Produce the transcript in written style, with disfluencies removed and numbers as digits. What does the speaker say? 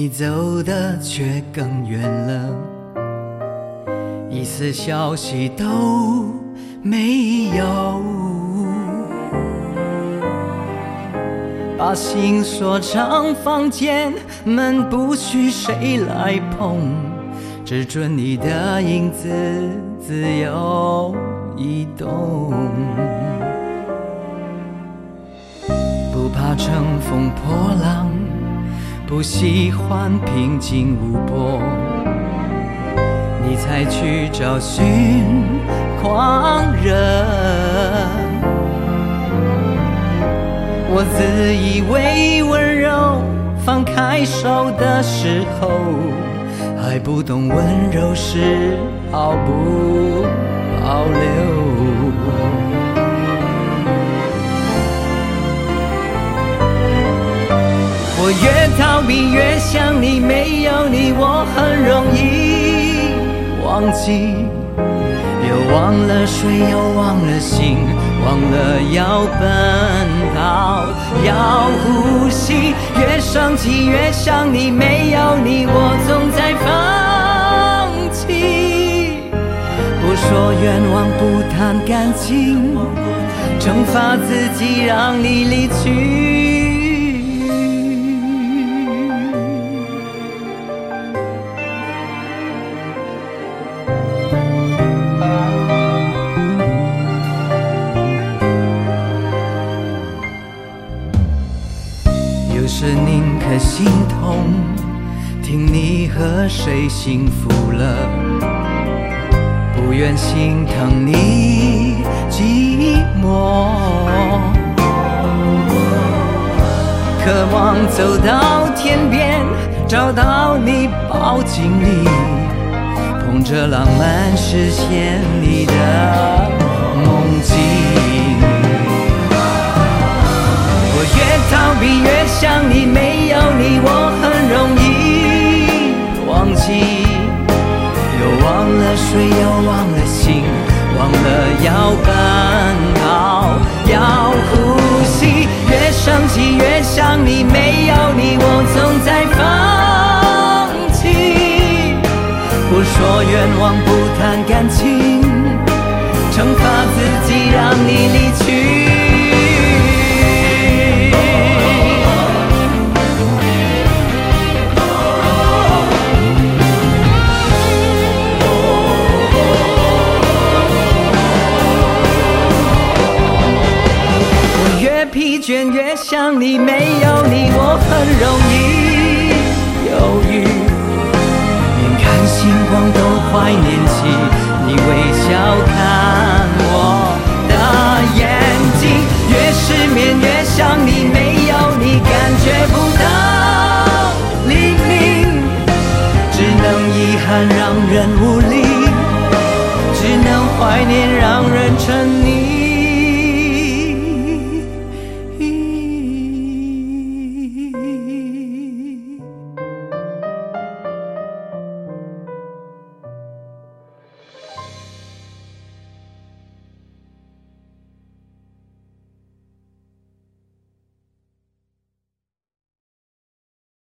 你走的却更远了，一丝消息都没有，把心锁上房间门，不许谁来碰，只准你的影子自由移动，不怕乘风破浪，不喜欢平静无波，你才去找寻狂热。我自以为温柔，放开手的时候，还不懂温柔是毫不保留。我越逃避越想你，没有你我很容易忘记，又忘了睡，又忘了醒，忘了要奔跑，要呼吸。越生气越想你，没有你我总在放弃。不说冤枉，不谈感情，惩罚自己让你离去。有时宁可心痛，听你和谁幸福了，不愿心疼你寂寞，渴望走到天边，找到你抱紧你，捧着浪漫实现你的梦境。我越逃避越想你，没有你我很容易忘记，又忘了睡，又忘了醒，忘了要奔跑，要呼吸。越生气越想你，没有你我总在放弃。不说冤枉，不谈感情，惩罚自己让你离去。疲倦越想你，没有你我很容易犹豫，眼看星光都快念起，你微笑看我的眼睛。越失眠越想你，没有你感觉不到黎明，只能遗憾让人无力，只能怀念让人沉溺。